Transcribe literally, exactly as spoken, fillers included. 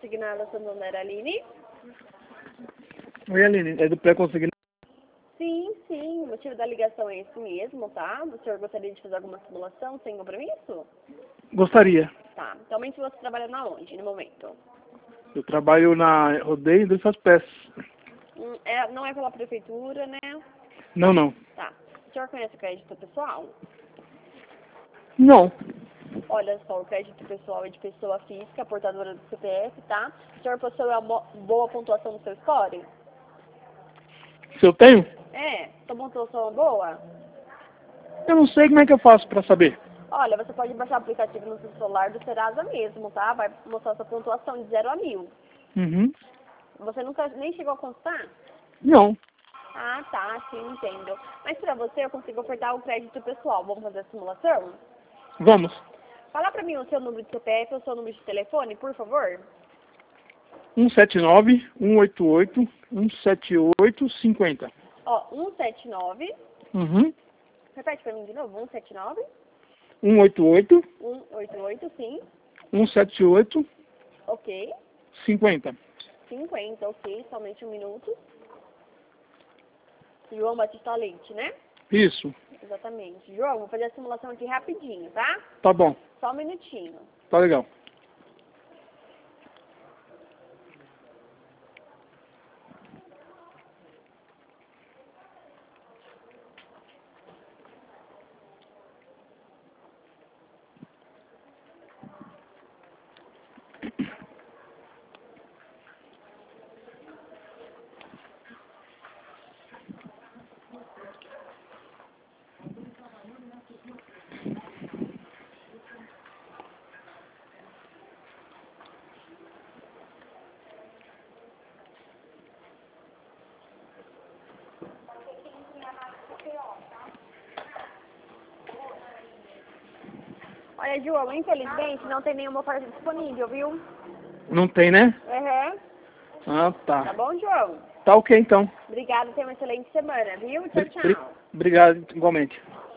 pré-consignada Santander, Aline? Oi, Aline, é do pré-consignado? Sim, sim, o motivo da ligação é esse mesmo, tá? O senhor gostaria de fazer alguma simulação sem compromisso? Gostaria. Tá, atualmente você trabalha na onde, no momento? Eu trabalho na Rodeio Indústrias Peças. Hum, é, não é pela prefeitura, né? Não, não. Tá. O senhor conhece o crédito pessoal? Não. Olha só, o crédito pessoal é de pessoa física, portadora do C P F, tá? O senhor possui uma bo- boa pontuação no seu score? Se eu tenho? É, sua pontuação é boa? Eu não sei como é que eu faço pra saber. Olha, você pode baixar o aplicativo no seu celular do Serasa mesmo, tá? Vai mostrar sua pontuação de zero a mil. Uhum. Você nunca nem chegou a consultar? Não. Ah, tá, sim, entendo. Mas pra você eu consigo ofertar o crédito pessoal. Vamos fazer a simulação? Vamos. Fala pra mim o seu número de C P F ou o seu número de telefone, por favor. um sete nove, um oito oito, um sete oito, cinco zero. Ó, um sete nove. Uhum. Repete pra mim de novo. um sete nove. um oito oito, um oito oito, sim. um sete oito, Ok. cinco zero. cinquenta, ok. Somente um minuto. João Batista Leite, né? Isso. Exatamente. João, vou fazer a simulação aqui rapidinho, tá? Tá bom. Só um minutinho. Tá legal. Olha, João, infelizmente não tem nenhuma oferta disponível, viu? Não tem, né? Uhum. Ah, Tá tá. bom, João? Tá ok, então. Obrigada, tenha uma excelente semana, viu? Tchau, Bri- bri- tchau. Obrigado, igualmente.